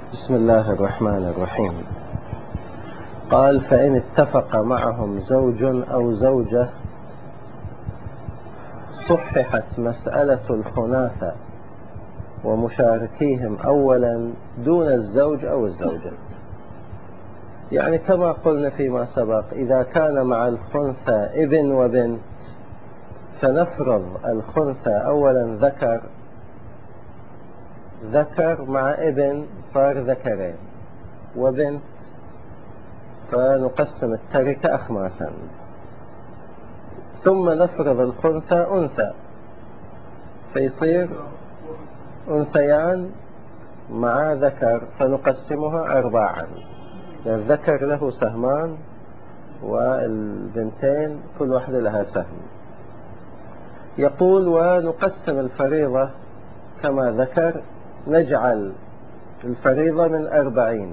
بسم الله الرحمن الرحيم. قال: فإن اتفق معهم زوج أو زوجة صححت مسألة الخناثة ومشاركيهم أولا دون الزوج أو الزوجة. يعني كما قلنا فيما سبق، إذا كان مع الخنثى ابن وبنت فنفرض الخنثى أولا ذكر مع ابن صار ذكرين، وبنت فنقسم التركة أخماسا، ثم نفرض الخنثى أنثى فيصير أنثيان مع ذكر فنقسمها أرباعا، الذكر له سهمان والبنتين كل واحدة لها سهم. يقول: ونقسم الفريضة كما ذكر، نجعل الفريضة من 40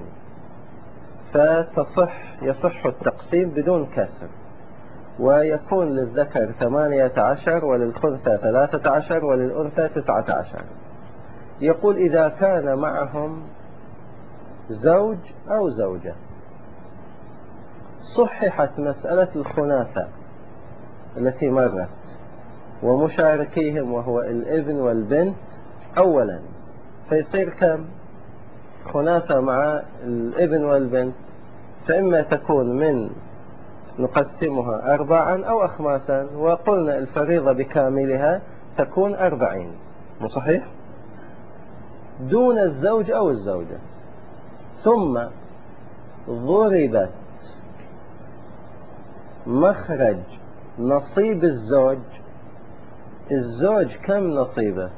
يصح التقسيم بدون كسر، ويكون للذكر 18 وللخنثى 13 وللأنثى 19. يقول: إذا كان معهم زوج أو زوجة صححت مسألة الخناثة التي مرت ومشاركيهم وهو الابن والبنت أولا، فيصير كم؟ خناثة مع الابن والبنت، فإما تكون من نقسمها 4 أو أخماسا، وقلنا الفريضة بكاملها تكون 40، مو صحيح؟ دون الزوج أو الزوجة. ثم ضربت مخرج نصيب الزوج كم نصيبه؟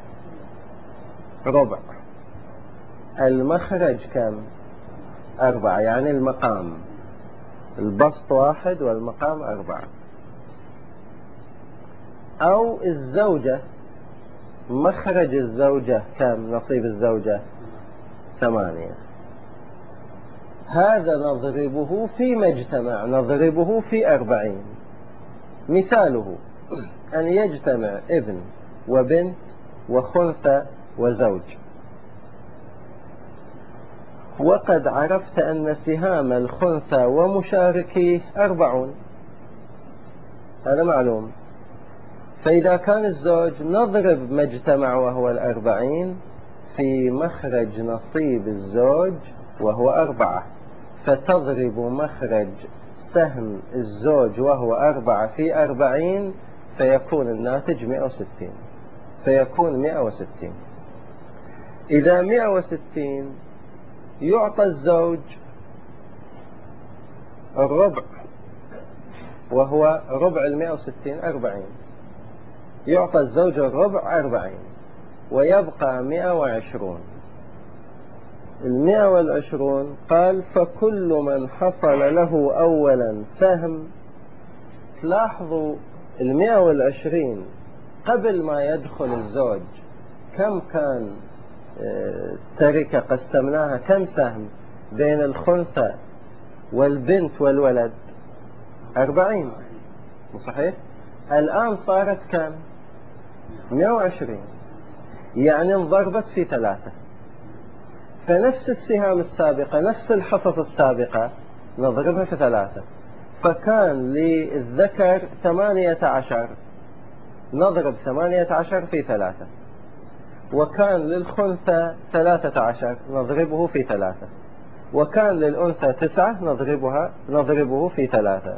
ربع. المخرج كم؟ 4، يعني المقام، البسط 1 والمقام 4. أو الزوجة، مخرج الزوجة كم نصيب الزوجة؟ 8. هذا نضربه فيما اجتمع، نضربه في 40. مثاله أن يجتمع ابن وبنت وخنثى وزوج، وقد عرفت أن سهام الخنثى ومشاركيه 40، هذا معلوم. فإذا كان الزوج نضرب ما اجتمع وهو 40 في مخرج نصيب الزوج وهو 4، فتضرب مخرج سهم الزوج وهو 4 في 40، فيكون الناتج 160. فيكون 160. إذا 160 يعطى الزوج الربع، وهو ربع 160 40، يعطى الزوج الربع 40 ويبقى 120. 120 قال: فكل من حصل له أولا سهم. تلاحظوا 120 قبل ما يدخل الزوج كم كان تركة قسمناها كم سهم بين الخنثى والبنت والولد؟ 40، صحيح؟ الآن صارت كم؟ 120، يعني انضربت في 3. فنفس السهام السابقة، نفس الحصص السابقة نضربها في 3. فكان للذكر 18، نضرب 18 في 3. وكان للخنثى 13، نضربه في 3. وكان للأنثى 9، نضربه في 3.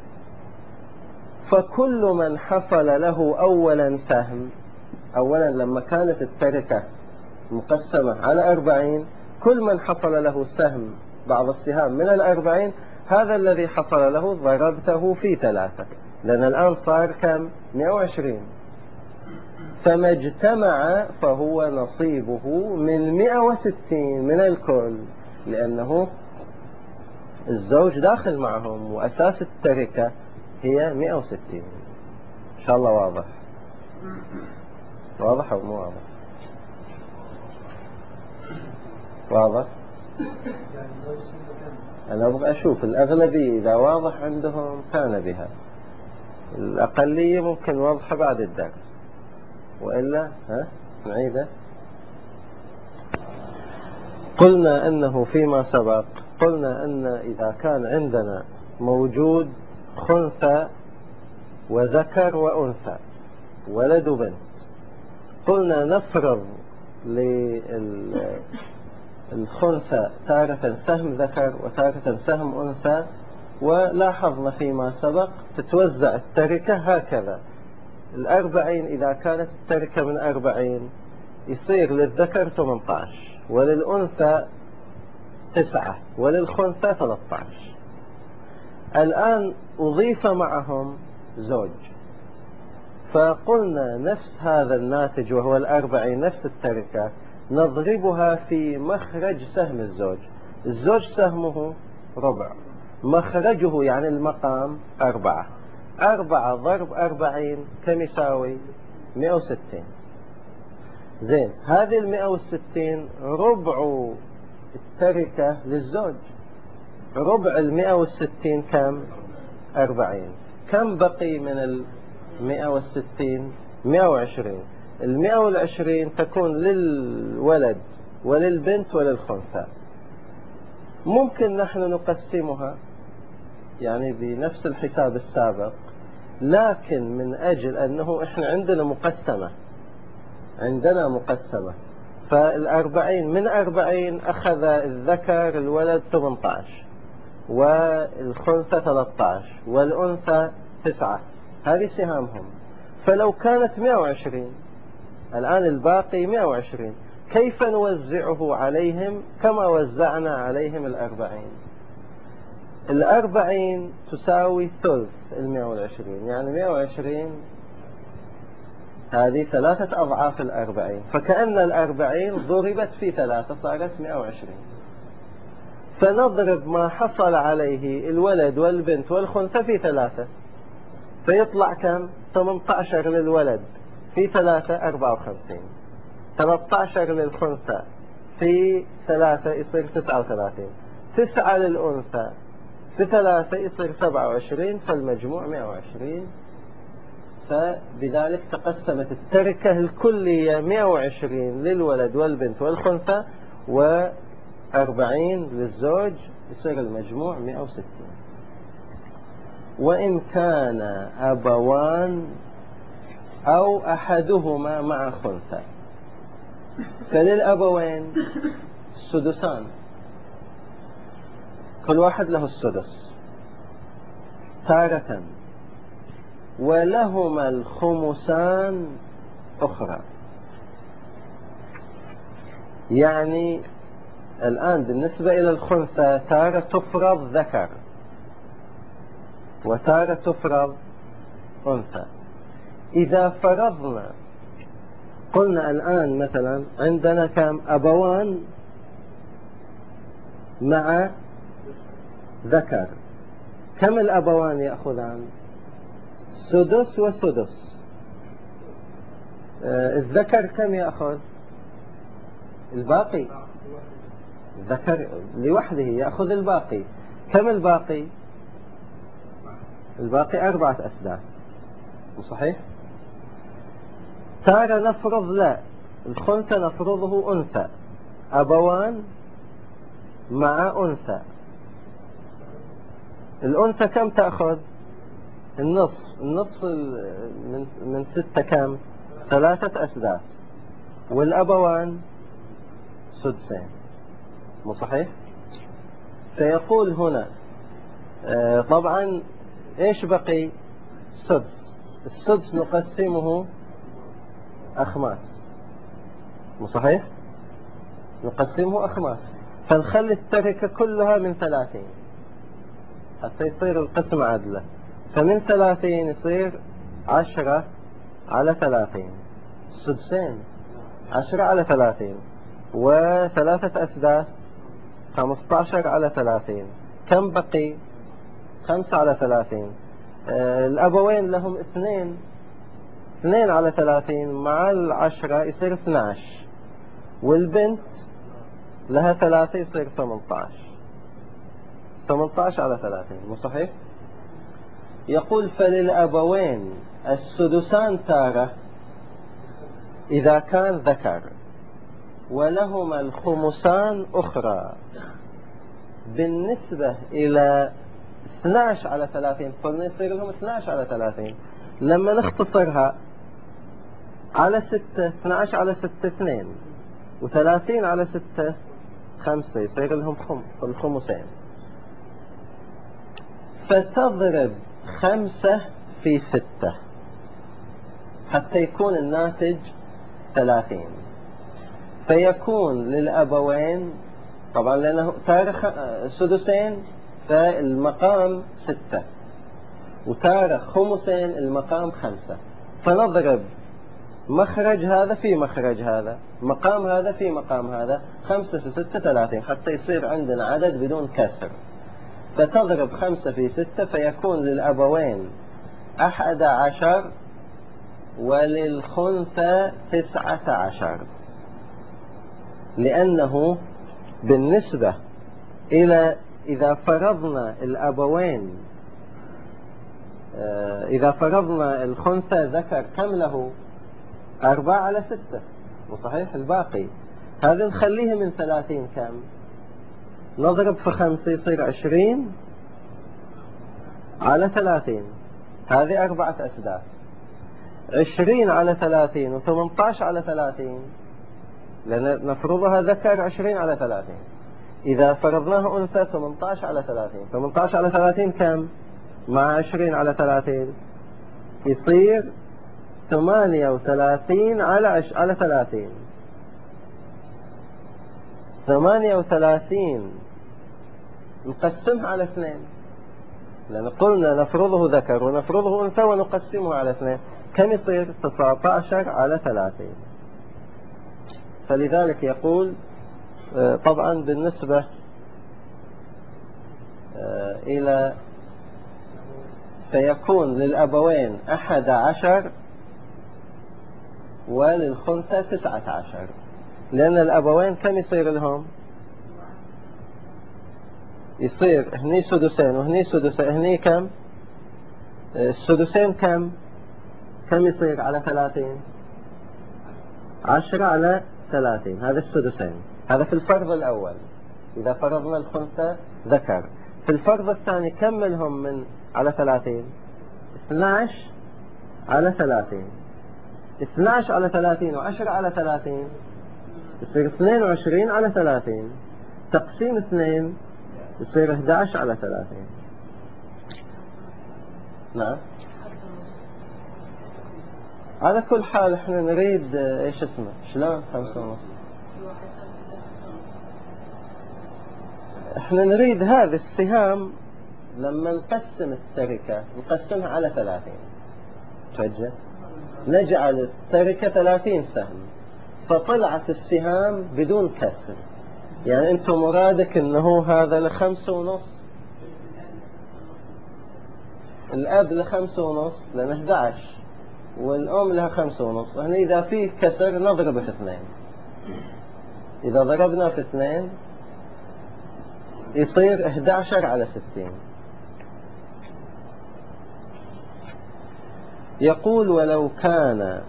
فكل من حصل له أولا سهم، أولا لما كانت التركة مقسمة على 40، كل من حصل له سهم بعض السهام من 40، هذا الذي حصل له ضربته في 3، لأن الآن صار كم؟ 120. فما اجتمع فهو نصيبه من 160 من الكل، لأنه الزوج داخل معهم وأساس التركة هي 160. إن شاء الله واضح؟ واضح أو مو واضح؟ واضح؟ أنا أبغى أشوف الأغلبية إذا واضح عندهم كان بها، الأقلية ممكن واضحة بعد الدرس، وإلا نعيده. قلنا أنه فيما سبق قلنا أن إذا كان عندنا موجود خنثى وذكر وأنثى ولد وبنت، قلنا نفرض للخنثى تارة سهم ذكر وتارة سهم أنثى، ولاحظنا فيما سبق تتوزع التركة هكذا: 40 إذا كانت التركة من 40 يصير للذكر 18 وللأنثى 9 وللخنثى 13. الآن أضيف معهم زوج، فقلنا نفس هذا الناتج وهو 40 نفس التركة نضربها في مخرج سهم الزوج. الزوج سهمه ربع، مخرجه يعني المقام 4. 4 ضرب 40 كم يساوي؟ 160. زين، هذه 160 ربع التركة للزوج. ربع 160 كم؟ 40. كم بقي من 160؟ 120. 120 تكون للولد وللبنت وللخنثى. ممكن نحن نقسمها يعني بنفس الحساب السابق، لكن من أجل أنه إحنا عندنا مقسمة، فالأربعين من 40 أخذ الذكر الولد 18 والخنثى 13 والأنثى 9، هذه سهامهم. فلو كانت 120 الآن الباقي 120، كيف نوزعه عليهم كما وزعنا عليهم 40؟ 40 تساوي ثلث 120، يعني 120 هذه 3 أضعاف 40، فكأن 40 ضربت في 3 صارت 120. فنضرب ما حصل عليه الولد والبنت والخنثى في 3، فيطلع كم؟ 18 للولد في 3 54، 13 للخنثى في 3 يصير 39، 9 للأنثى في 3 يصير 27، فالمجموع 120. فبذلك تقسمت التركة الكلية 120 للولد والبنت والخنثى و40 للزوج، يصير المجموع 160. وإن كان أبوان أو أحدهما مع خنثى فللأبوين السدسان، كل واحد له السدس تارة، ولهما الخمسان أخرى. يعني الآن بالنسبة إلى الخنثى تارة تفرض ذكر وتارة تفرض أنثى. إذا فرضنا قلنا الآن مثلا عندنا كم؟ أبوان مع ذكر، كم الأبوان يأخذان؟ سدس وسدس. الذكر كم يأخذ؟ الباقي. الذكر لوحده يأخذ الباقي. كم الباقي؟ الباقي 4 أسداس، صحيح؟ تارة نفرض لا، الخنثى نفرضه أنثى، أبوان مع أنثى. الأنثى كم تأخذ؟ النصف من 6 كم؟ 3 أسداس، والأبوان سدسين، مو صحيح؟ فيقول هنا طبعا إيش بقي؟ سدس. السدس نقسمه أخماس، مو صحيح؟ نقسمه أخماس، فنخلي التركة كلها من 30 حتى يصير القسم عدلة. فمن 30 يصير 10 على 30، سدسين 10 على 30، و3 أسداس 15 على 30. كم بقي؟ 5 على 30. الأبوين لهم 2 على 30 مع 10 يصير 12، والبنت لها 3 يصير 18 على 30، مو صحيح؟ يقول فللأبوين السدسان تارة إذا كان ذكر، ولهما الخمسان أخرى. بالنسبة إلى 12 على 30 قلنا يصير لهم 12 على 30. لما نختصرها على 6، 12 على 6 2، و30 على 6 5، يصير لهم الخمسين. فتضرب 5 في 6 حتى يكون الناتج 30. فيكون للأبوين طبعا لأنه تارخ سدسين فالمقام 6، وتارخ خمسين المقام 5. فنضرب مخرج هذا في مخرج هذا، مقام هذا في مقام هذا، 5 في 6 30، حتى يصير عندنا عدد بدون كسر. فتضرب 5 في 6 فيكون للأبوين 11 وللخنثى 19. لأنه بالنسبة إلى إذا فرضنا الأبوين، إذا فرضنا الخنثى ذكر كم له؟ 4 على 6، وصحيح الباقي هذا نخليه من 30 كم؟ نضرب في 5 يصير 20 على 30، هذه 4 أسداس. 20 على 30 و18 على 30، لأن نفرضها ذكر 20 على 30. إذا فرضناه أنثى 18 على 30، 18 على 30 كم؟ مع 20 على 30 يصير 38 على 30. 38 نقسمها على 2، لأن قلنا نفرضه ذكر ونفرضه أنثى ونقسمه على 2، كم يصير؟ 19 على 30. فلذلك يقول طبعا بالنسبة إلى فيكون للأبوين 11 وللخنثى 19، لأن الأبوين كم يصير لهم؟ يصير هني سدسين وهني سدسين، هني كم؟ السدسين كم يصير على 30؟ 10 على 30، هذا السدسين. هذا في الفرض الأول إذا فرضنا الخنثى ذكر. في الفرض الثاني كملهم من على 30؟ 12 على 30. 12 على 30 و10 على 30 يصير 22 على 30. تقسيم 2 يصير 11 على 30. نعم. على كل حال احنا نريد ايش اسمه شلون 5.5. احنا نريد هذه السهام لما نقسم التركة نقسمها على 30. توجه نجعل التركة 30 سهم، فطلعت السهام بدون كسر. يعني انت مرادك انه هذا ل5.5، الاب ل5.5 لان 11 والام لها 5.5. هنا اذا فيه كسر نضرب في 2، اذا ضربنا في 2 يصير 11 على 60. يقول ولو كان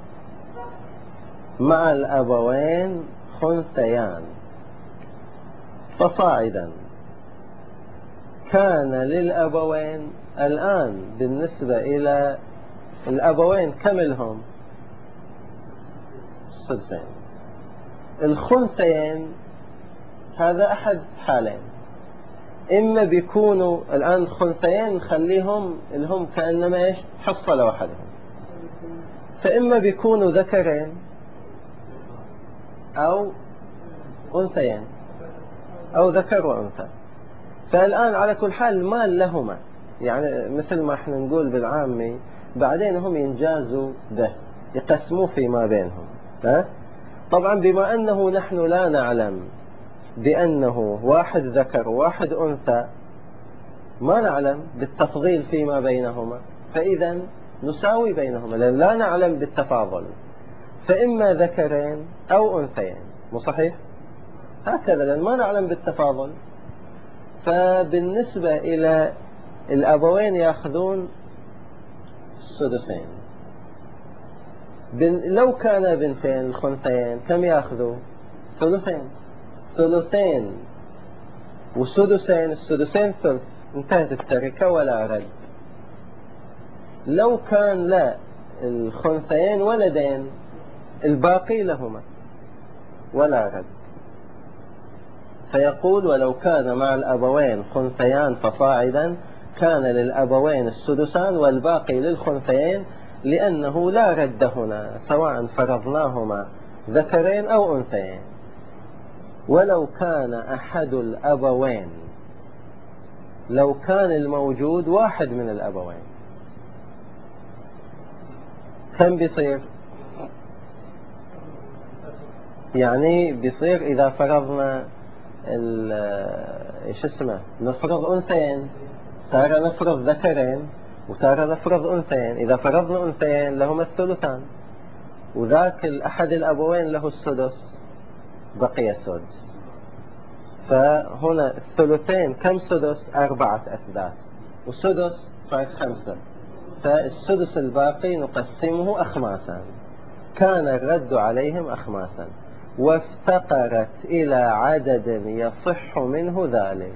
مع الأبوين خنثيان فصاعدا كان للأبوين الآن بالنسبة إلى الأبوين كم لهم؟ سدسين. الخنثيين هذا أحد حالين، إما بيكونوا الآن الخنثيين نخليهم لهم كأنما إيش حصل وحدهم، فإما بيكونوا ذكرين أو أنثيين أو ذكر وأنثى. فالآن على كل حال المال لهما، يعني مثل ما احنا نقول بالعامي بعدين هم ينجازوا به يقسموا فيما بينهم. طبعا بما أنه نحن لا نعلم بأنه واحد ذكر وواحد أنثى، ما نعلم بالتفضيل فيما بينهما، فإذا نساوي بينهما لأن لا نعلم بالتفاضل، فإما ذكرين أو أنثيين. مو صحيح؟ هكذا لأن ما نعلم بالتفاضل. فبالنسبة إلى الأبوين يأخذون السدسين. لو كان بنتين الخنثيين كم يأخذوا؟ ثلثين، ثلثين وسدسين، السدسين ثلث، انتهت التركة ولا رد. لو كان لا الخنثيين ولدين الباقي لهما ولا رد. فيقول ولو كان مع الأبوين خنثيان فصاعدا كان للأبوين السدسان والباقي للخنثيين، لأنه لا رد هنا سواء فرضناهما ذكرين أو أنثيين. ولو كان أحد الأبوين، لو كان الموجود واحد من الأبوين، كم بيصير؟ يعني بيصير إذا فرضنا ايش اسمه نفرض أنثيين، تارة نفرض ذكرين وتارة نفرض أنثيين. إذا فرضنا أنثيين لهما الثلثان، وذاك أحد الأبوين له السدس، بقي سدس. فهنا الثلثين كم سدس؟ 4 أسداس، والسدس صار 5. فالسدس الباقي نقسمه أخماسا. كان الرد عليهم أخماسا، وافتقرت إلى عدد يصح منه ذلك.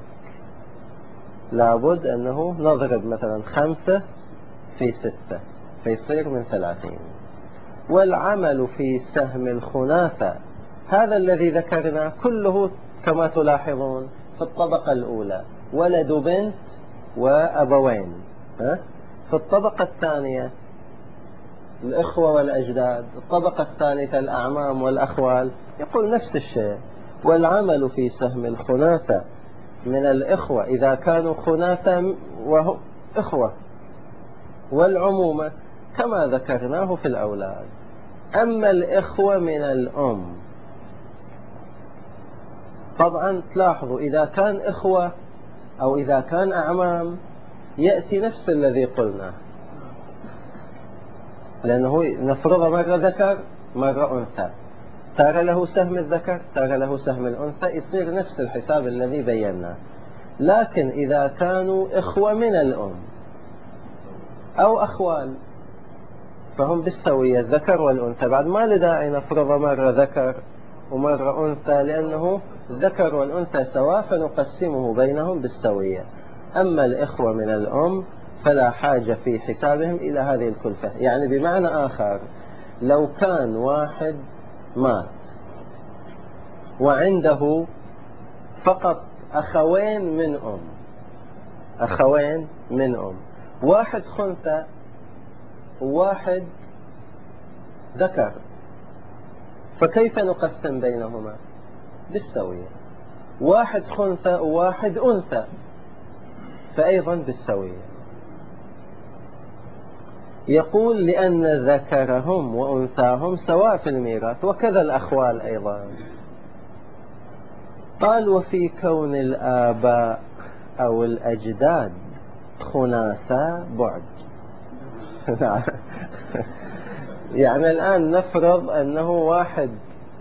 لابد أنه نضرب مثلا 5 في 6 فيصير من 30. والعمل في سهم الخناثة هذا الذي ذكرنا كله كما تلاحظون في الطبقة الأولى ولد بنت وأبوين، في الطبقة الثانية الإخوة والأجداد، الطبقة الثالثة الأعمام والأخوال. يقول نفس الشيء. والعمل في سهم الخناثة من الإخوة إذا كانوا خناثة وهم إخوة، والعمومة كما ذكرناه في الأولاد. أما الإخوة من الأم، طبعا تلاحظوا إذا كان إخوة أو إذا كان أعمام يأتي نفس الذي قلناه، لأنه نفرض مرة ذكر مرة أنثى، تارة له سهم الذكر تارة له سهم الأنثى، يصير نفس الحساب الذي بيناه. لكن إذا كانوا إخوة من الأم أو أخوال فهم بالسوية، الذكر والأنثى. بعد ما لداعي نفرض مرة ذكر ومرة أنثى، لأنه الذكر والأنثى سواء فنقسمه بينهم بالسوية. أما الإخوة من الأم فلا حاجة في حسابهم إلى هذه الكلفة. يعني بمعنى آخر، لو كان واحد مات وعنده فقط أخوين من أم، أخوين من أم، واحد خنثى وواحد ذكر، فكيف نقسم بينهما؟ بالسوية. واحد خنثى وواحد أنثى فأيضا بالسوية. يقول لأن ذكرهم وأنثاهم سواء في الميراث، وكذا الأخوال أيضا. قال وفي كون الآباء أو الأجداد خناثا بعد. يعني الآن نفرض أنه واحد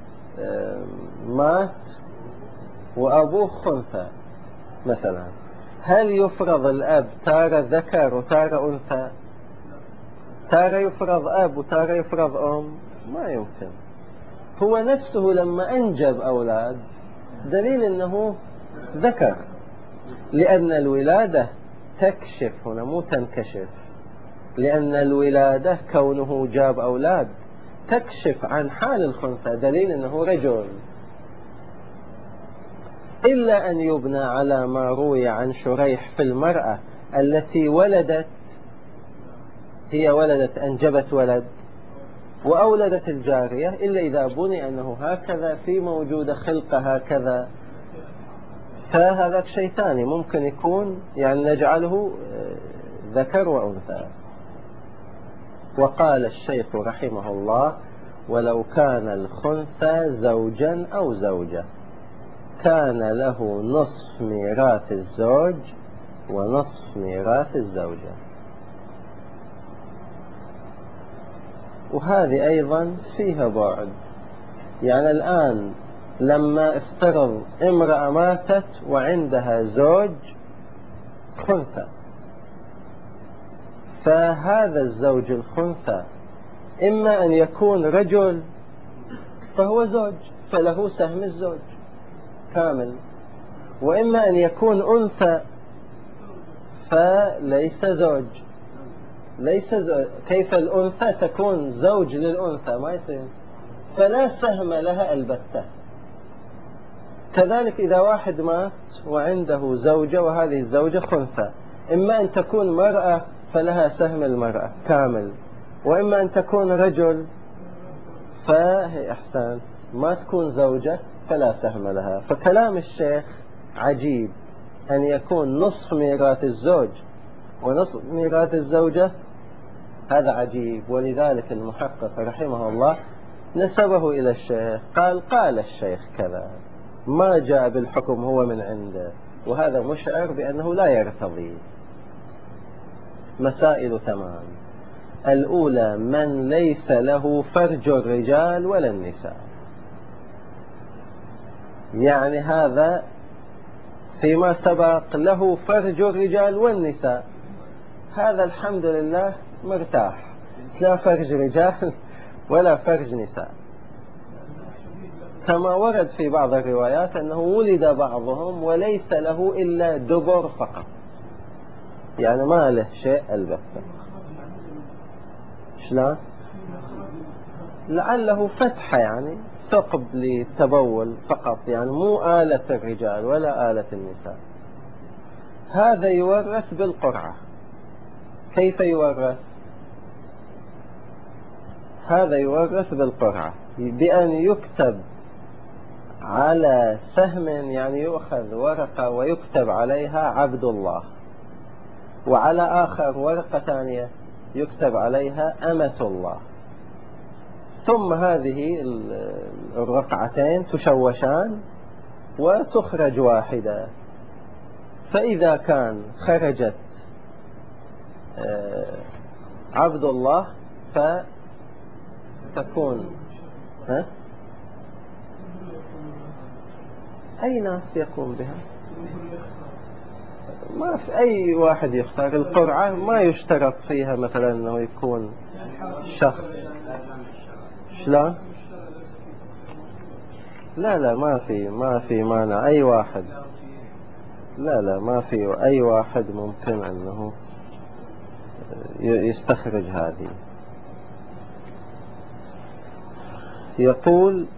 مات وأبوه خنثى مثلا، هل يفرض الأب تارة ذكر وتارة أنثى؟ تارة يفرض أب وتارة يفرض أم؟ ما يمكن. هو نفسه لما أنجب أولاد دليل أنه ذكر، لأن الولادة تكشف هنا مو تنكشف، لأن الولادة كونه جاب أولاد تكشف عن حال الخنثى، دليل أنه رجل. إلا أن يبنى على ما روي عن شريح في المرأة التي ولدت، هي ولدت أنجبت ولد وأولدت الجارية، إلا إذا بني أنه هكذا في موجودة خلقة هكذا، فهذا شيء ثاني ممكن يكون يعني نجعله ذكر وأنثى. وقال الشيخ رحمه الله ولو كان الخنثى زوجا أو زوجة كان له نصف ميراث الزوج ونصف ميراث الزوجة. وهذه أيضا فيها بعد. يعني الآن لما افترض امرأة ماتت وعندها زوج خنثى، فهذا الزوج الخنثى إما أن يكون رجل فهو زوج، فله سهم الزوج كامل، وإما أن يكون أنثى فليس زوج. كيف الأنثى تكون زوج للأنثى؟ ما يصير، فلا سهم لها البتة. كذلك إذا واحد مات وعنده زوجة وهذه الزوجة خنثى، إما أن تكون مرأة فلها سهم المرأة كامل، وإما أن تكون رجل فهي أحسن ما تكون زوجة فلا سهم لها. فكلام الشيخ عجيب، أن يكون نصف ميراث الزوج ونصف ميراث الزوجة، هذا عجيب. ولذلك المحقق رحمه الله نسبه إلى الشيخ، قال الشيخ كذا، ما جاء بالحكم هو من عنده، وهذا مشعر بأنه لا يرتضي. مسائل تمام. الأولى من ليس له فرج الرجال ولا النساء، يعني هذا فيما سبق له فرج الرجال والنساء، هذا الحمد لله مرتاح، لا فرج رجال ولا فرج نساء، كما ورد في بعض الروايات أنه ولد بعضهم وليس له إلا دبر فقط، يعني ما له شيء البتة. شلون؟ لعله فتحة، يعني ثقب للتبول فقط، يعني مو آلة الرجال ولا آلة النساء. هذا يورث بالقرعة. كيف يورث؟ هذا يورث بالقرعة، بأن يكتب على سهم، يعني يؤخذ ورقة ويكتب عليها عبد الله، وعلى آخر ورقة ثانية يكتب عليها أمة الله، ثم هذه الرقعتين تشوشان وتخرج واحدة. فإذا كان خرجت عبد الله فتكون أي ناس يقوم بها؟ ما في أي واحد يختار. القرعة ما يشترط فيها مثلا أنه يكون شخص. شلون؟ لا ما في مانع أي واحد. لا ما في أي واحد ممكن أنه يستخرج هذه. يقول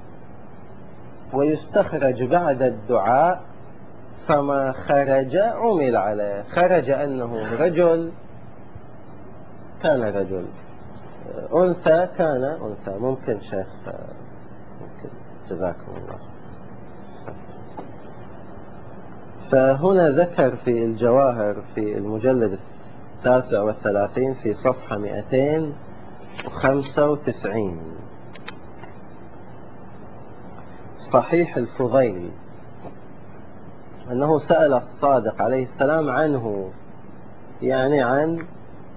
ويستخرج بعد الدعاء، فما خرج عمل عليه. خرج أنه رجل كان رجل، أنثى كان أنثى. ممكن شيخ، ممكن. جزاكم الله. فهنا ذكر في الجواهر في المجلد 39 في صفحة 295 صحيح الفضيل أنه سأل الصادق عليه السلام عنه، يعني عن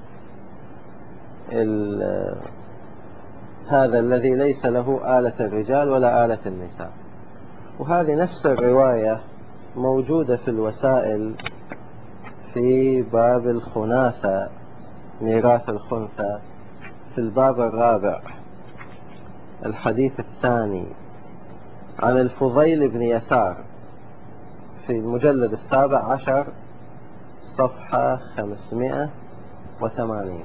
هذا الذي ليس له آلة الرجال ولا آلة النساء. وهذه نفس الرواية موجودة في الوسائل في باب الخناثة، ميراث الخنثى، في الباب الرابع الحديث الثاني، عن الفضيل بن يسار في المجلد 17 صفحة 580.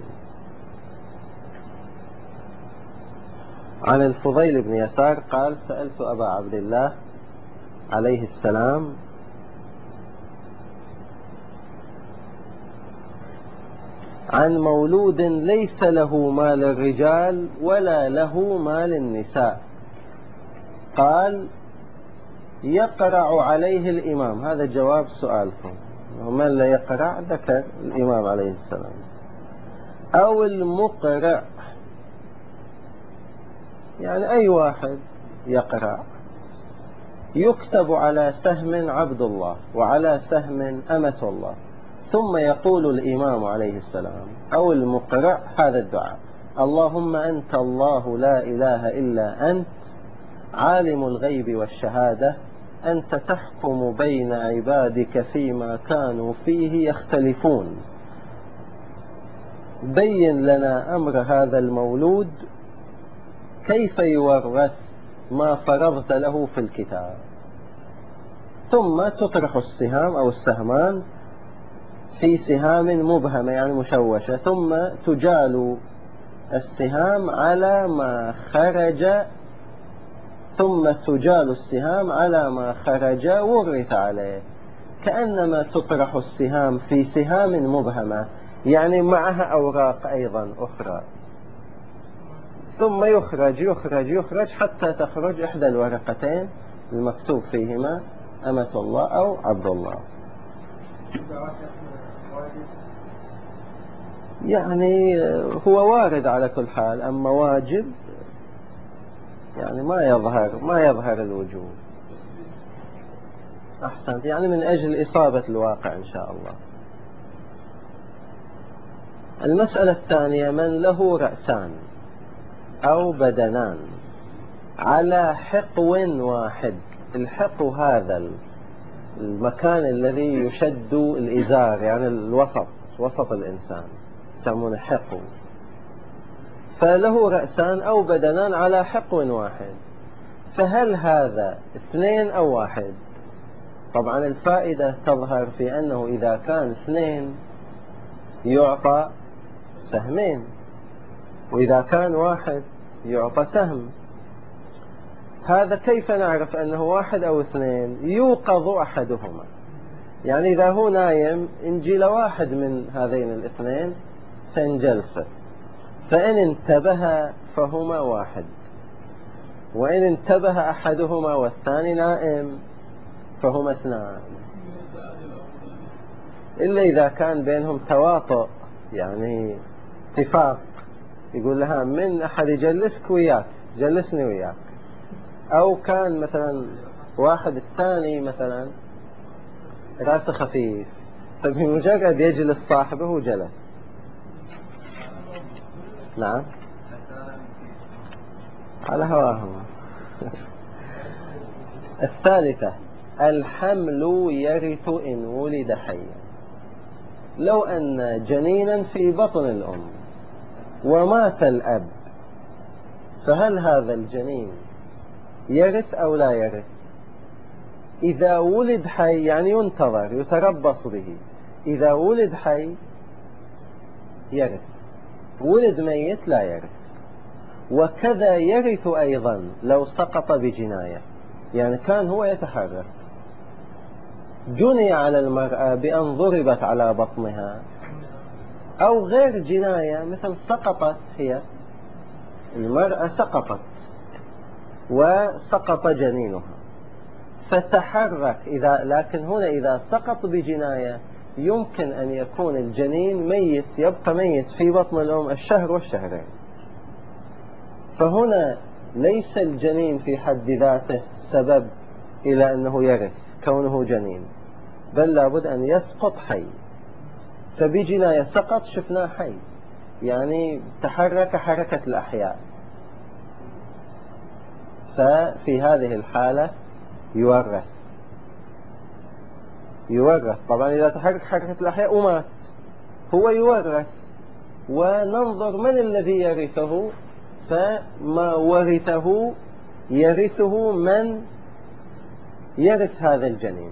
عن الفضيل بن يسار قال: سألت أبا عبد الله عليه السلام عن مولود ليس له مال الرجال ولا له مال النساء، قال: يقرع عليه الإمام. هذا جواب سؤالكم، ومن لا يقرع ذكر الإمام عليه السلام، أو المقرع، يعني أي واحد يقرع، يكتب على سهم عبد الله وعلى سهم أمة الله، ثم يقول الإمام عليه السلام أو المقرع هذا الدعاء: اللهم أنت الله لا إله إلا أنت عالم الغيب والشهادة، أنت تحكم بين عبادك فيما كانوا فيه يختلفون، بين لنا أمر هذا المولود كيف يورث ما فرضت له في الكتاب، ثم تطرح السهام أو السهمان في سهام مبهمة يعني مشوشة، ثم تجال السهام على ما خرج، ثم تجال السهام على ما خرج ورث عليه، كأنما تطرح السهام في سهام مبهمة يعني معها أوراق أيضا أخرى، ثم يخرج حتى تخرج إحدى الورقتين المكتوب فيهما أمة الله أو عبد الله. يعني هو وارد على كل حال، أما واجب يعني ما يظهر الوجوب. أحسنت، يعني من أجل إصابة الواقع إن شاء الله. المسألة الثانية: من له رأسان أو بدنان على حقو واحد. الحقو هذا المكان الذي يشد الإزار، يعني الوسط، وسط الإنسان، يسمونه حقو. فله رأسان أو بدنان على حقو واحد، فهل هذا اثنين أو واحد؟ طبعا الفائدة تظهر في أنه إذا كان اثنين يعطى سهمين، وإذا كان واحد يعطى سهم. هذا كيف نعرف أنه واحد أو اثنين؟ يوقظ أحدهما، يعني إذا هو نايم انجل واحد من هذين الاثنين فانجلسه، فإن انتبه فهما واحد، وإن انتبه أحدهما والثاني نائم فهما اثنان، إلا إذا كان بينهم تواطؤ، يعني اتفاق، يقول لها من أحد يجلسك وياك، جلسني وياك. أو كان مثلا واحد الثاني مثلا راسه خفيف، فبمجرد يجلس صاحبه وجلس. نعم، على هواهم. الثالثة: الحمل يرث إن ولد حيا. لو أن جنينا في بطن الأم ومات الأب، فهل هذا الجنين يرث أو لا يرث؟ إذا ولد حي يعني ينتظر، يتربص به، إذا ولد حي يرث، ولد ميت لا يرث. وكذا يرث أيضا لو سقط بجناية، يعني كان هو يتحرك، جني على المرأة بأن ضربت على بطنها، أو غير جناية، مثل سقطت، هي المرأة سقطت وسقط جنينها فتحرك، لكن هنا إذا سقط بجناية يمكن أن يكون الجنين ميت، يبقى ميت في بطن الأم الشهر والشهرين، فهنا ليس الجنين في حد ذاته سبب إلى أنه يرث كونه جنين، بل لابد أن يسقط حي. فبجناية سقط شفناه حي، يعني تحرك حركة الأحياء، ففي هذه الحالة يورث. طبعا إذا تحرك حركة الأحياء ومات هو يورث، وننظر من الذي يرثه، فما ورثه يرثه من يرث هذا الجنين.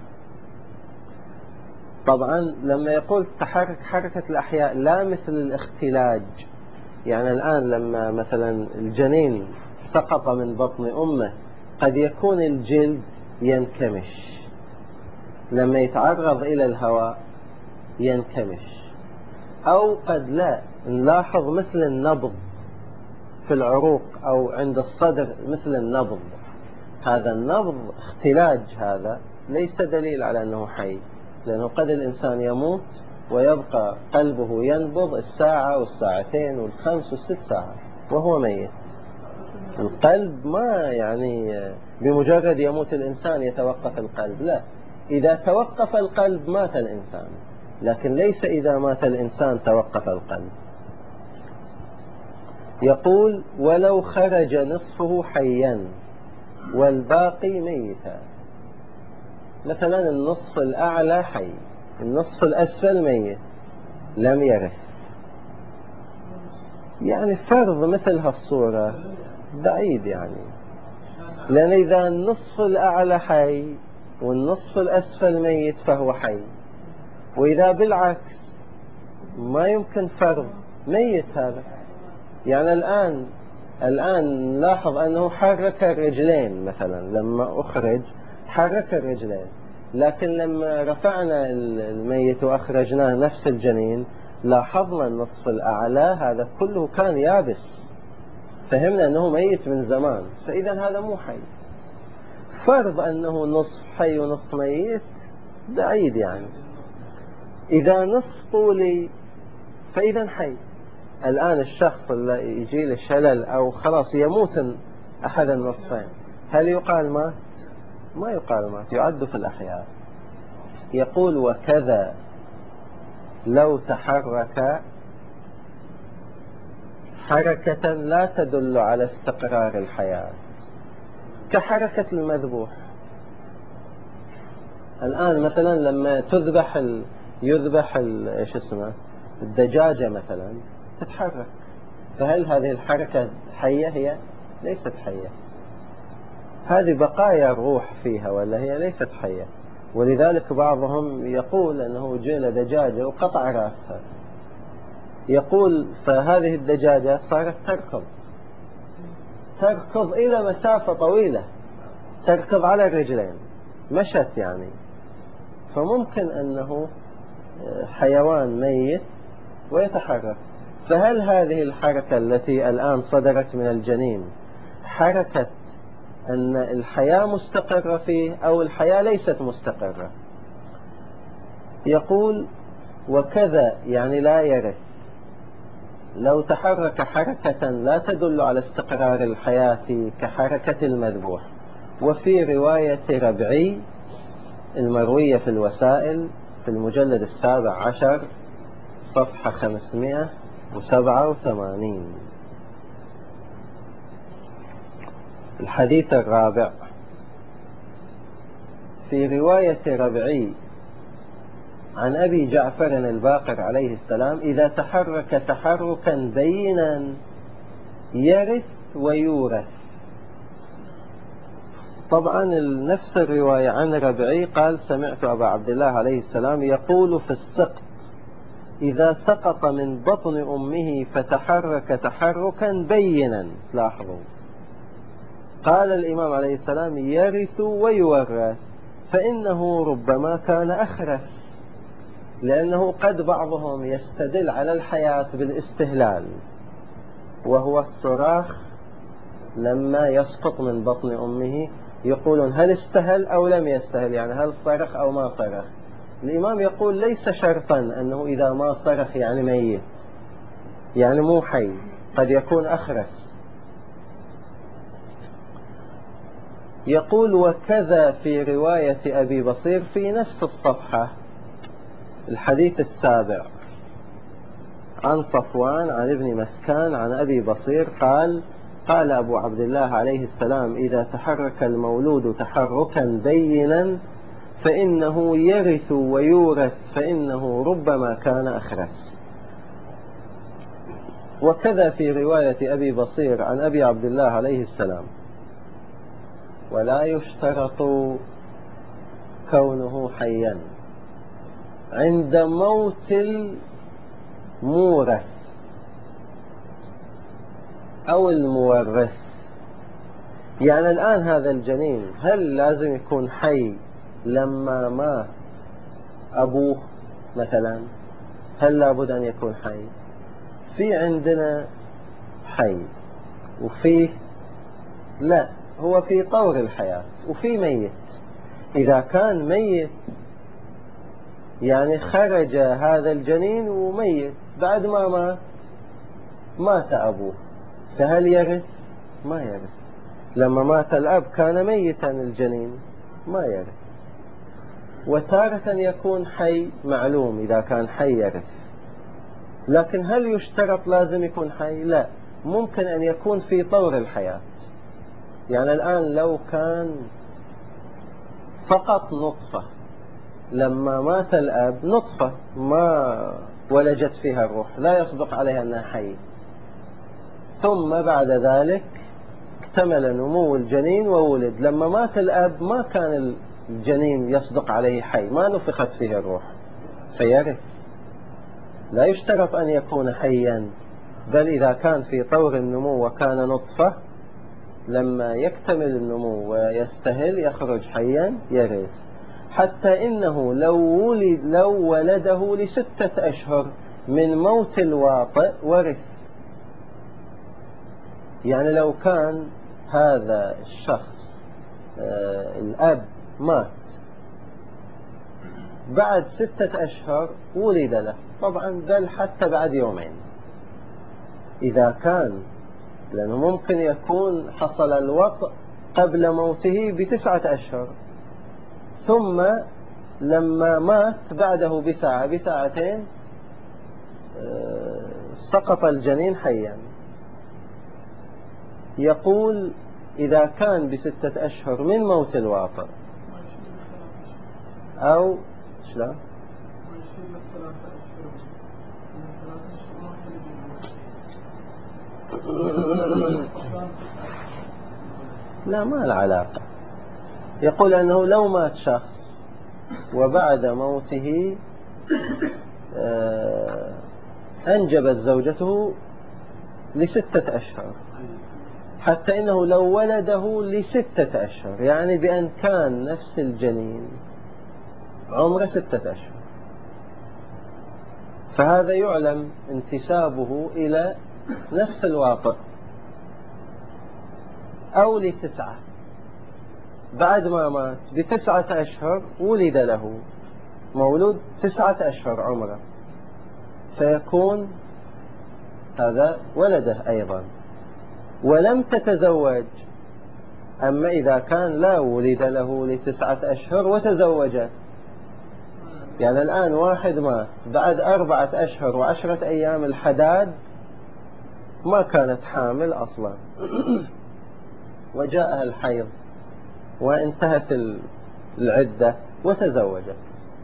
طبعا لما يقول تحرك حركة الأحياء لا مثل الاختلاج، يعني الآن لما مثلا الجنين سقط من بطن أمه قد يكون الجلد ينكمش، لما يتعرض إلى الهواء ينكمش، أو قد لا نلاحظ مثل النبض في العروق أو عند الصدر، مثل النبض، هذا النبض اختلاج، هذا ليس دليل على أنه حي، لأنه قد الإنسان يموت ويبقى قلبه ينبض الساعة والساعتين والخمس والست ساعات وهو ميت. القلب ما يعني بمجرد يموت الإنسان يتوقف القلب، لا، إذا توقف القلب مات الإنسان، لكن ليس إذا مات الإنسان توقف القلب. يقول: ولو خرج نصفه حيا والباقي ميتا. مثلا النصف الأعلى حي، النصف الأسفل ميت، لم يرث. يعني فرض مثل هالصورة بعيد، يعني لأن إذا النصف الأعلى حي والنصف الأسفل ميت فهو حي، وإذا بالعكس ما يمكن فرض ميت هذا. يعني الآن نلاحظ أنه حرك الرجلين مثلا، لما أخرج حرك الرجلين، لكن لما رفعنا الميت وأخرجناه نفس الجنين لاحظنا النصف الأعلى هذا كله كان يابس، فهمنا أنه ميت من زمان، فإذا هذا مو حي. فرض أنه نصف حي ونصف ميت بعيد يعني. إذا نصف طولي فإذا حي. الآن الشخص اللي يجي له شلل أو خلاص يموت أحد النصفين، هل يقال مات؟ ما يقال مات، يعد في الأحياء. يقول وكذا لو تحرك حركة لا تدل على استقرار الحياة كحركة المذبوح. الآن مثلا لما يذبح ايش اسمه الدجاجة مثلا تتحرك، فهل هذه الحركة حية؟ هي ليست حية، هذه بقايا الروح فيها، ولا هي ليست حية. ولذلك بعضهم يقول أنه جيل دجاجة وقطع رأسها، يقول فهذه الدجاجة صارت تركض إلى مسافة طويلة، تركض على الرجلين، مشت يعني. فممكن أنه حيوان ميت ويتحرك. فهل هذه الحركة التي الآن صدرت من الجنين حركة أن الحياة مستقرة فيه أو الحياة ليست مستقرة؟ يقول وكذا يعني لا يرث لو تحرك حركة لا تدل على استقرار الحياة كحركة المذبوح. وفي رواية ربعي المروية في الوسائل في المجلد 17 صفحة 587. الحديث الرابع في رواية ربعي عن أبي جعفر الباقر عليه السلام إذا تحرك تحركا بينا يرث ويورث. طبعا نفس الرواية عن ربعي قال سمعت أبا عبد الله عليه السلام يقول في السقط إذا سقط من بطن أمه فتحرك تحركا بينا. لاحظوا قال الإمام عليه السلام يرث ويورث، فإنه ربما كان أخرس، لأنه قد بعضهم يستدل على الحياة بالاستهلال، وهو الصراخ لما يسقط من بطن أمه، يقولون هل استهل أو لم يستهل، يعني هل صرخ أو ما صرخ. الإمام يقول ليس شرطا أنه إذا ما صرخ يعني ميت، يعني مو حي، قد يكون أخرس. يقول وكذا في رواية أبي بصير في نفس الصفحة الحديث السابع عن صفوان عن ابن مسكان عن أبي بصير قال أبو عبد الله عليه السلام إذا تحرك المولود تحركا بينا فإنه يرث ويورث، فإنه ربما كان أخرس. وكذا في رواية أبي بصير عن أبي عبد الله عليه السلام ولا يشترط كونه حيا عند موت المورث أو المورث. يعني الآن هذا الجنين هل لازم يكون حي لما مات أبوه مثلا؟ هل لابد أن يكون حي؟ في عندنا حي وفيه لا، هو في طور الحياة، وفي ميت. إذا كان ميت يعني خرج هذا الجنين وميت بعد ما مات أبوه، فهل يرث؟ ما يرث. لما مات الأب كان ميتا الجنين، ما يرث. وتارة يكون حي معلوم، إذا كان حي يرث. لكن هل يشترط لازم يكون حي؟ لا، ممكن أن يكون في طور الحياة. يعني الآن لو كان فقط نطفة، لما مات الأب نطفة ما ولجت فيها الروح، لا يصدق عليها أنها حي، ثم بعد ذلك اكتمل نمو الجنين وولد. لما مات الأب ما كان الجنين يصدق عليه حي، ما نفخت فيه الروح فيرث. لا يشترط أن يكون حيا، بل إذا كان في طور النمو وكان نطفة لما يكتمل النمو ويستهل يخرج حيا يرث. حتى إنه لو ولده ل6 أشهر من موت الواطئ ورث. يعني لو كان هذا الشخص الأب مات بعد 6 أشهر ولد له، طبعا بل حتى بعد يومين إذا كان، لأنه ممكن يكون حصل الوطء قبل موته ب9 أشهر، ثم لما مات بعده بساعة بساعتين سقط الجنين حيا. يقول إذا كان ب6 أشهر من موت الواطئ أو شلون؟ لا، ما له علاقة. يقول أنه لو مات شخص وبعد موته أنجبت زوجته ل6 أشهر، حتى إنه لو ولده ل6 أشهر، يعني بأن كان نفس الجنين عمره 6 أشهر، فهذا يعلم انتسابه إلى نفس الواطئ. أو ل9 بعد ما مات ب9 أشهر ولد له مولود 9 أشهر عمره، فيكون هذا ولده أيضا ولم تتزوج. أما إذا كان لا ولد له ل9 أشهر وتزوجت، يعني الآن واحد مات بعد 4 أشهر و10 أيام الحداد، ما كانت حامل أصلا وجاءها الحيض وانتهت العدة وتزوجت،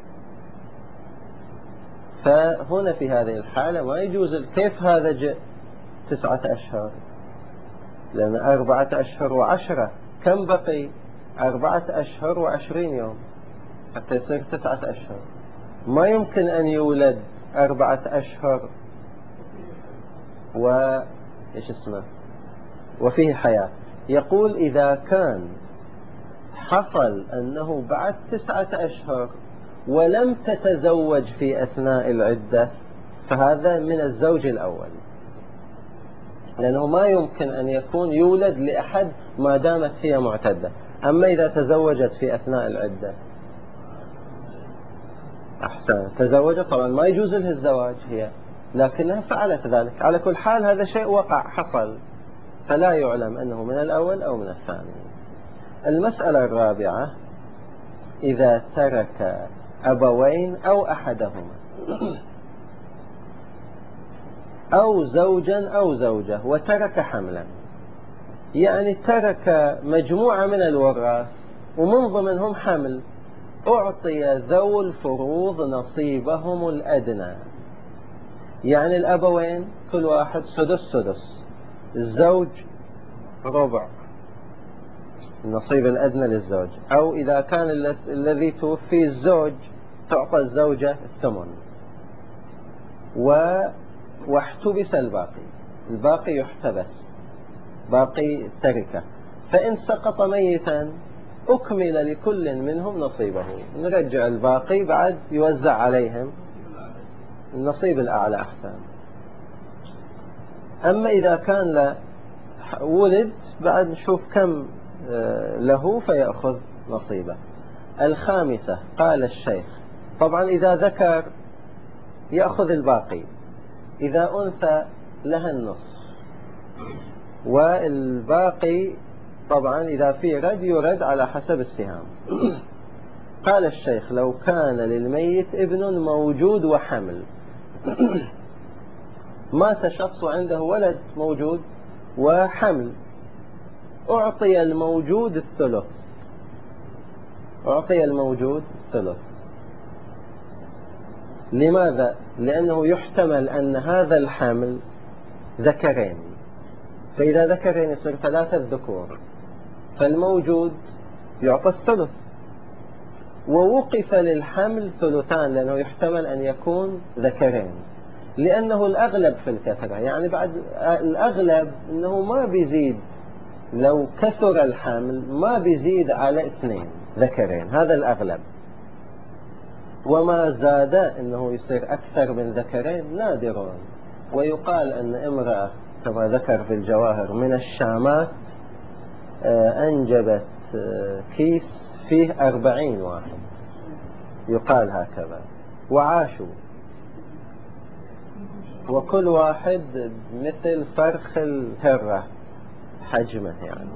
فهنا في هذه الحالة ما يجوز. كيف هذا جاء 9 أشهر؟ لأن 4 أشهر و10 كم بقي؟ 4 أشهر و20 يوم حتى يصير 9 أشهر. ما يمكن أن يولد 4 أشهر وفيه حياة. يقول إذا كان حصل أنه بعد 9 أشهر ولم تتزوج في أثناء العدة، فهذا من الزوج الأول، لأنه ما يمكن أن يكون يولد لأحد ما دامت هي معتدة. أما إذا تزوجت في أثناء العدة أحسن، تزوجت طبعا ما يجوز لها الزواج هي، لكنها فعلت ذلك. على كل حال هذا شيء وقع حصل، فلا يعلم أنه من الأول أو من الثاني. المسألة الرابعة: إذا ترك أبوين أو أحدهما أو زوجا أو زوجة وترك حملا، يعني ترك مجموعة من الوراث ومن ضمنهم حمل، أعطي ذو الفروض نصيبهم الأدنى. يعني الأبوين كل واحد سدس، الزوج ربع، النصيب الأدنى للزوج. أو إذا كان الذي توفي الزوج تعطى الزوجة 8، واحتبس الباقي يحتبس، باقي التركة. فإن سقط ميتا أكمل لكل منهم نصيبه، نرجع الباقي بعد يوزع عليهم النصيب الأعلى أحسن. أما إذا كان ولد بعد نشوف كم له فيأخذ نصيبه. الخامسة قال الشيخ: طبعا إذا ذكر يأخذ الباقي، إذا أنثى لها النصف، والباقي طبعا إذا في رد يرد على حسب السهام. قال الشيخ: لو كان للميت ابن موجود وحمل مات شخص وعنده ولد موجود وحمل، أعطي الموجود الثلث. لماذا؟ لأنه يحتمل أن هذا الحمل ذكرين، فإذا ذكرين يصير 3 ذكور، فالموجود يعطى الثلث. ووقف للحمل ثلثان لأنه يحتمل أن يكون ذكرين، لأنه الأغلب في الكثرة، يعني بعد الأغلب أنه ما بيزيد، لو كثر الحمل ما بيزيد على 2 ذكرين، هذا الأغلب. وما زاد أنه يصير أكثر من ذكرين نادرون. ويقال أن امرأة كما ذكر في الجواهر من الشامات أنجبت كيس فيه 40 واحد، يقال هكذا، وعاشوا، وكل واحد مثل فرخ الهرة حجمه، يعني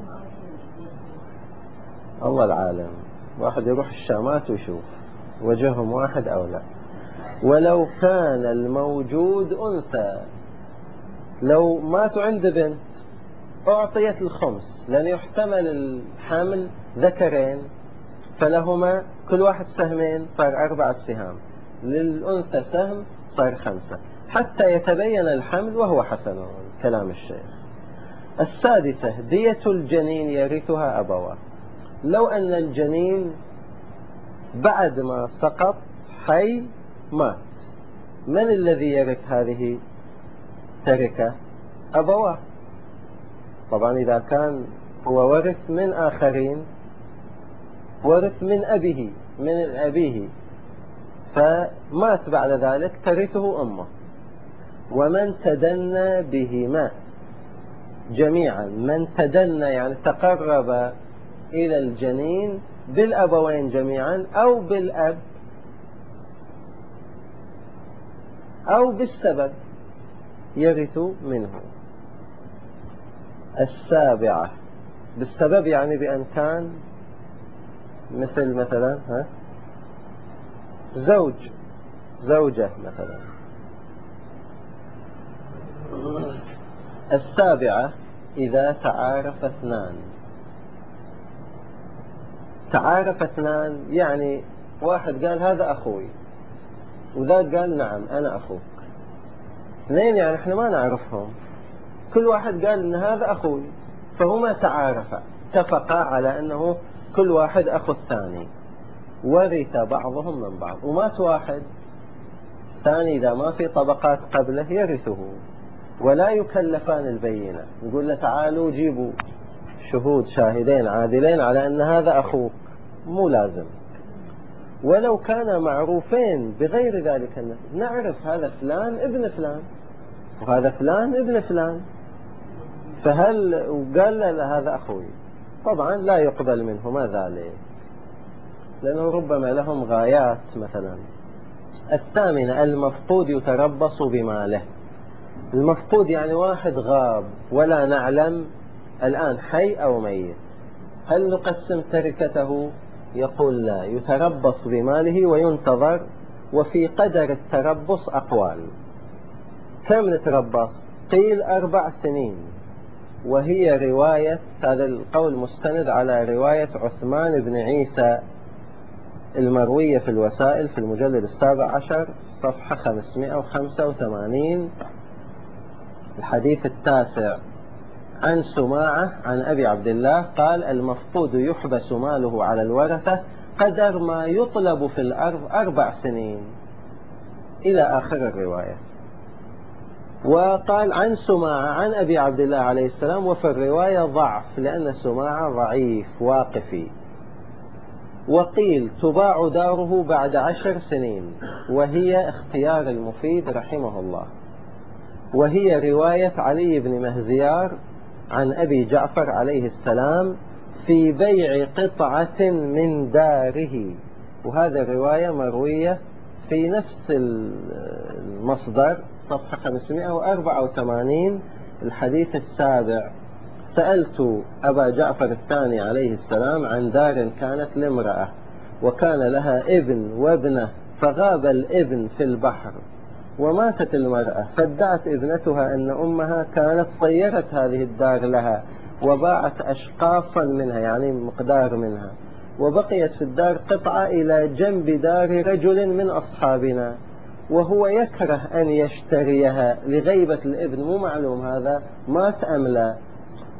الله العالم. واحد يروح الشامات ويشوف وجههم واحد أو لا. ولو كان الموجود أنثى، لو ماتوا عند بنت أعطيت الخمس، لأن يحتمل الحمل ذكرين، فلهما كل واحد سهمين، صار 4 سهام، للأنثى سهم، صار 5، حتى يتبين الحمل، وهو حسن كلام الشيخ. السادسة دية الجنين يرثها أبواه. لو أن الجنين بعد ما سقط حي مات، من الذي يرث هذه تركة؟ أبواه. طبعا إذا كان هو ورث من آخرين، ورث من أبيه فمات بعد ذلك، ترثه أمه. ومن تدنى بهما جميعا، من تدنى يعني تقرب إلى الجنين بالأبوين جميعا، أو بالأب أو بالسبب، يرث منه. السابعة بالسبب يعني بأن كان مثلا زوجة مثلا. السابعة إذا تعارف اثنان، يعني واحد قال هذا أخوي، وذاك قال نعم أنا أخوك. 2 يعني احنا ما نعرفهم، كل واحد قال ان هذا أخوي، فهما تعارفا، اتفقا على أنه كل واحد أخو الثاني، ورث بعضهم من بعض. ومات واحد ثاني إذا ما في طبقات قبله يرثه، ولا يكلفان البينة، يقول له تعالوا جيبوا شهود شاهدين عادلين على أن هذا أخوك، مو لازم. ولو كان معروفين بغير ذلك النسب، نعرف هذا فلان ابن فلان وهذا فلان ابن فلان، فهل وقال له هذا أخوي، طبعا لا يقبل منهما ذلك، لأنه ربما لهم غايات مثلا. الثامنة المفقود يتربص بماله. المفقود يعني واحد غاب ولا نعلم الآن حي أو ميت، هل نقسم تركته؟ يقول لا، يتربص بماله وينتظر. وفي قدر التربص أقوال. كم نتربص؟ قيل 4 سنين، وهي رواية، هذا القول مستند على رواية عثمان بن عيسى المروية في الوسائل في المجلد 17 صفحة 585، الحديث 9 عن سماعة عن أبي عبد الله قال: المفقود يحبس ماله على الورثة قدر ما يطلب في الأرض 4 سنين، إلى آخر الرواية. وقال عن سماعة عن أبي عبد الله عليه السلام، وفي الرواية ضعف لأن سماعة ضعيف واقفي. وقيل تباع داره بعد 10 سنين، وهي اختيار المفيد رحمه الله، وهي رواية علي بن مهزيار عن أبي جعفر عليه السلام في بيع قطعة من داره. وهذا الرواية مروية في نفس المصدر صفحة 584 الحديث 7. سألت أبا جعفر الثاني عليه السلام عن دار كانت لامرأة وكان لها ابن وابنة، فغاب الابن في البحر وماتت المرأة، فادعت ابنتها أن أمها كانت صيرت هذه الدار لها وباعت أشقافا منها، يعني مقدار منها، وبقيت في الدار قطعة إلى جنب دار رجل من أصحابنا، وهو يكره أن يشتريها لغيبة الابن، مو معلوم هذا مات أم لا،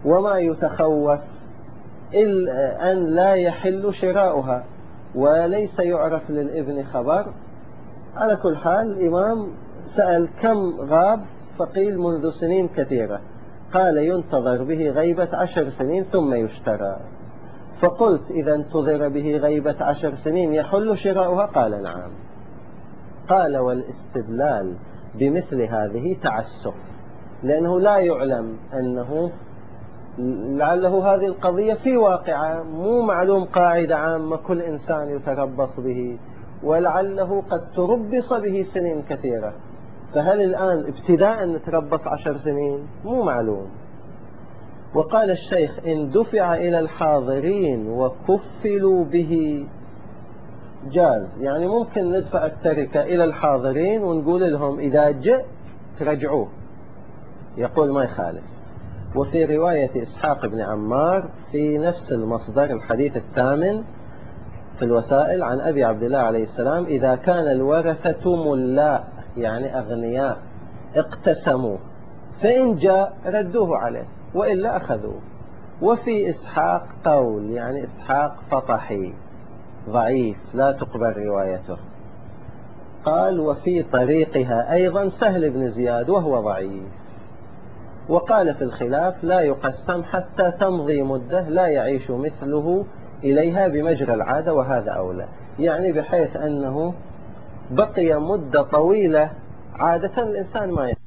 وما يتخوف إلا أن لا يحل شراؤها وليس يعرف للابن خبر. على كل حال الإمام سأل كم غاب، فقيل منذ سنين كثيرة. قال ينتظر به غيبة 10 سنين ثم يشترى. فقلت إذا انتظر به غيبة 10 سنين يحل شراؤها؟ قال نعم. قال والاستدلال بمثل هذه تعسف، لأنه لا يعلم أنه لعله هذه القضية في واقعة مو معلوم قاعدة عامة كل إنسان يتربص به، ولعله قد تربص به سنين كثيرة. فهل الآن ابتداء نتربص 10 سنين؟ مو معلوم. وقال الشيخ إن دفع إلى الحاضرين وكفلوا به جاز، يعني ممكن ندفع التركة إلى الحاضرين ونقول لهم إذا جئ ترجعوه، يقول ما يخالف. وفي رواية إسحاق بن عمار في نفس المصدر الحديث الثامن في الوسائل عن أبي عبد الله عليه السلام إذا كان الورثة ملاء يعني أغنياء اقتسموا فإن جاء ردوه عليه وإلا أخذوه. وفي إسحاق قول، يعني إسحاق فطحي ضعيف لا تقبل روايته. قال وفي طريقها أيضا سهل بن زياد وهو ضعيف. وقال في الخلاف لا يقسم حتى تمضي مدة لا يعيش مثله إليها بمجرى العادة، وهذا أولى، يعني بحيث أنه بقي مدة طويلة عادة الإنسان ما